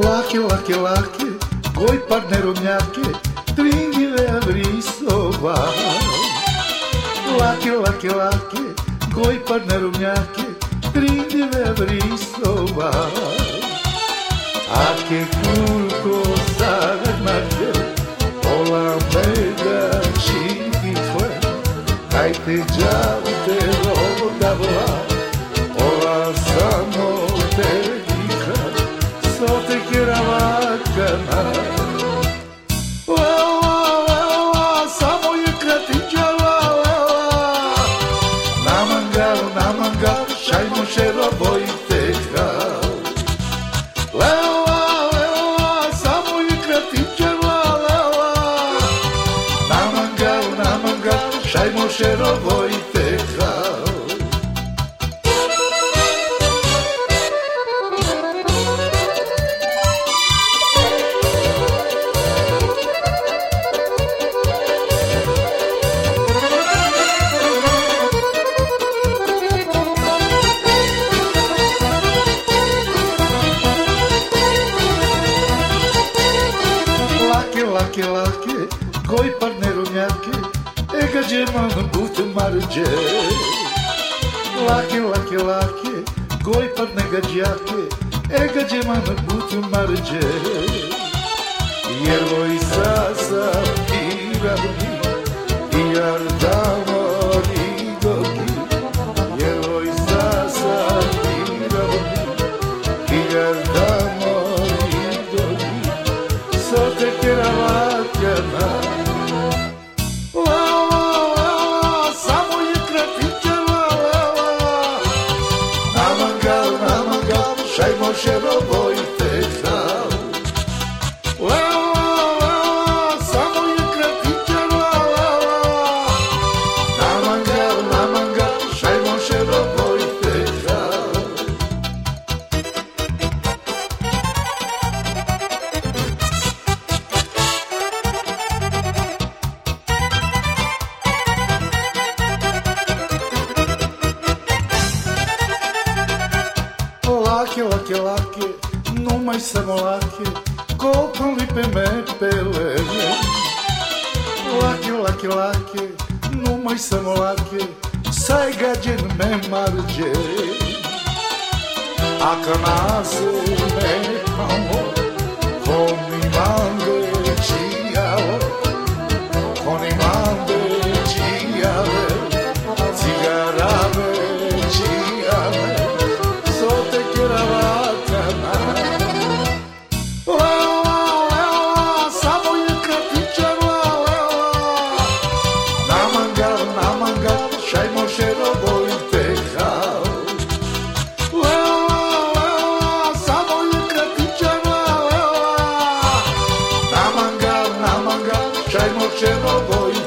Lake, koji partnerovnjake, tringive vrisova. Lake, koji partnerovnjake, tringive vrisova. Ake kurko sarnake, ola mega činitve, kajte džavte rodavla, ola samo te sote kiravakana. La, samo je kratića, la. Na mangal, šajmo šerovo i teka. La, samo je kratića, la. Na mangal, šajmo šerovo i teka. Lake, koji partnerovnjake, ega džeman but marđe. Lake, koji partnegađjake, ega džeman but marđe. Jervoj sasa piravni, i ardamo rigogi. Jervoj sasa piravni, i ardamo rigogi. Sote kiravakana. La, samo je kratića, la. Na mangal, šajmo šerovo i teka. La, samo je kratića, la. Na mangal, šajmo šerovo i teka. Lake, numaj samo lake, koliko lipe me pele. Lake, numaj samo lake, saj gađen me marđe. Aka naze me kamo, koni mande čijale, cigarave čijale. Sote kiravakana. La, samo je kratića, la. Na mangal, šajmo šerovo i teka. La, samo je kratića, la. Na mangal, šajmo šerovo i teka.